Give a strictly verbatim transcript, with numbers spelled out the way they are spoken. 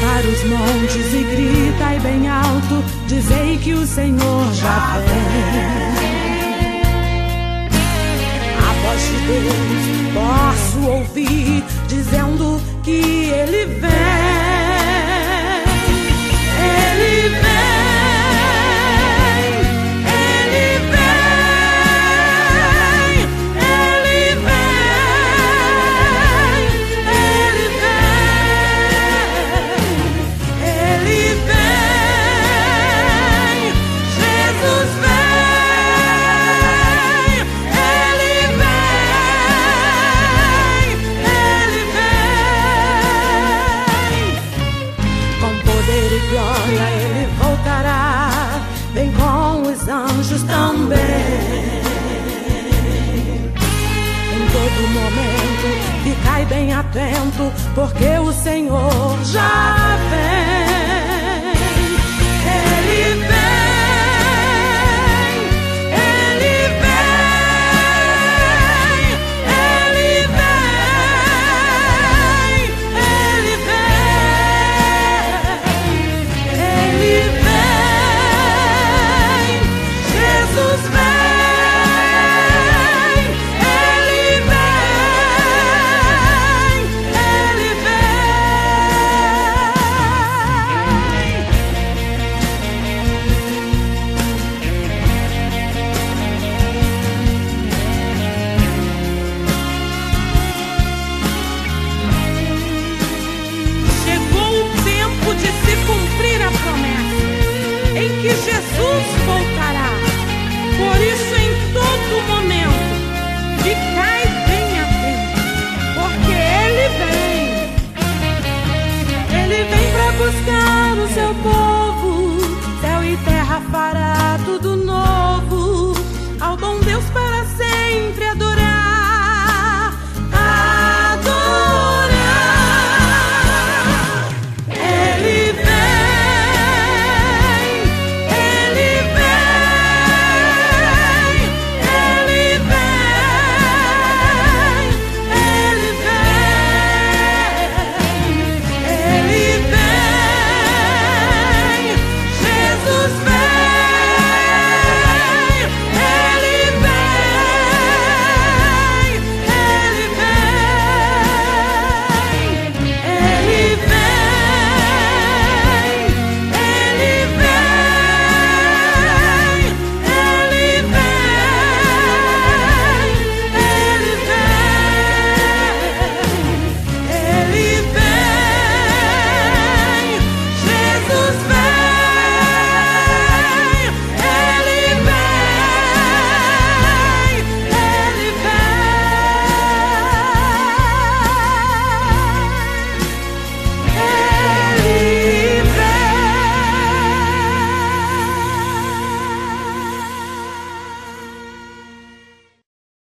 para os montes e gritai bem alto, dizei que o Senhor já vem. A voz de Deus posso ouvir, dizendo que Ele vem. Ele vem. Ele voltará, vem com os anjos também. Em todo momento, ficai bem atento, porque o Senhor já vem. Ele vem. Que Jesus voltará. Por isso, em todo momento, ficai bem atento, porque Ele vem. Ele vem para buscar o seu povo. Céu e terra fará tudo novo. Ao bom